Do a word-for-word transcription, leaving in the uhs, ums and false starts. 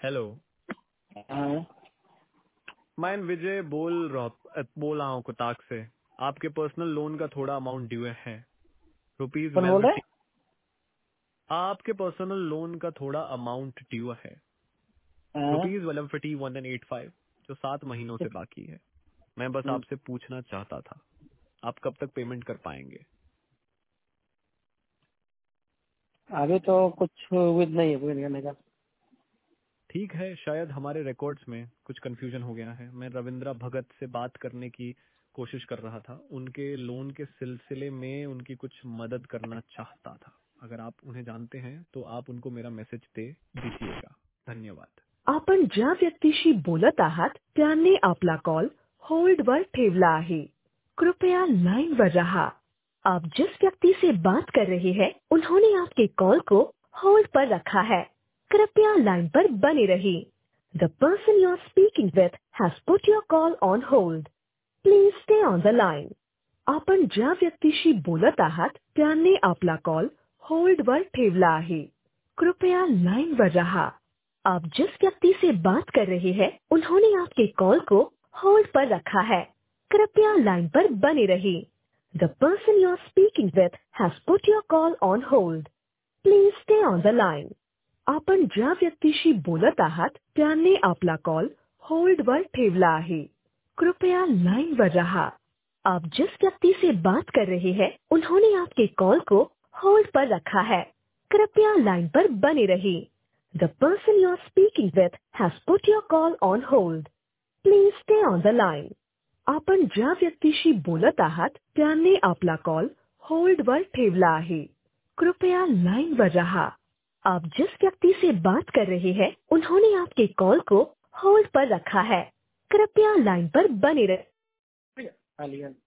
Hello. हाँ। मैं विजय बोल रहा बोल रहा हूँ कोताक से। आपके पर्सनल लोन का थोड़ा अमाउंट ड्यू है, रुपीज कौन वेल बोल रहा फिफ्टी। आपके पर्सनल लोन का थोड़ा अमाउंट ड्यू है, है? हाँ। Rupees well fifty one and eight five, जो सात महीनों से बाकी है। मैं बस हम्म, आपसे पूछना चाहता था, आप कब तक पेमेंट कर पाएंगे? अभी तो कुछ उम्मीद नहीं है पेमेंट करने का। ठीक है, शायद हमारे रिकॉर्ड्स में कुछ कंफ्यूजन हो गया है। मैं रविंद्रा भगत से बात करने की कोशिश कर रहा था, उनके लोन के सिलसिले में उनकी कुछ मदद करना चाहता था। अगर आप उन्हें जानते हैं तो आप उनको मेरा मैसेज दे दीजिएगा। धन्यवाद। आपण ज्या व्यक्तीशी बोलत आहात त्यांनी आपला कॉल होल्डवर ठेवला आहे, कृपया लाइनवर रहा। आप जिस व्यक्ति से बात कर रहे हैं उन्होंने आपके कॉल को होल्ड पर रखा है, कृपया लाइन पर बने रहिए। The person you are speaking with has put your call on hold. Please stay on the line. आपण ज्या व्यक्तीशी बोलत आहात त्यांनी आपला कॉल होल्डवर ठेवला आहे, कृपया लाइनवर रहा। आप जिस व्यक्ति से बात कर रहे हैं उन्होंने आपके कॉल को होल्ड पर रखा है, कृपया लाइन पर बने रहिए। The person you are speaking with has put your call on hold. Please stay on the line. आपण ज्या व्यक्तीशी बोलत आहात त्यांनी आपला कॉल होल्डवर ठेवला आहे, कृपया लाइनवर रहा। आप जिस व्यक्ति से बात कर रहे हैं उन्होंने आपके कॉल को होल्ड पर रखा है, कृपया लाइन पर बने रहिए। The person you are speaking with has put your call on hold. Please stay on the line. आपण ज्या व्यक्तीशी बोलत आहात त्यांनी आपला कॉल होल्डवर ठेवला आहे, कृपया लाइनवर रहा। आप जिस व्यक्ति से बात कर रहे हैं उन्होंने आपके कॉल को होल्ड पर रखा है, कृपया लाइन पर बने रहिए। हाँ, लिया।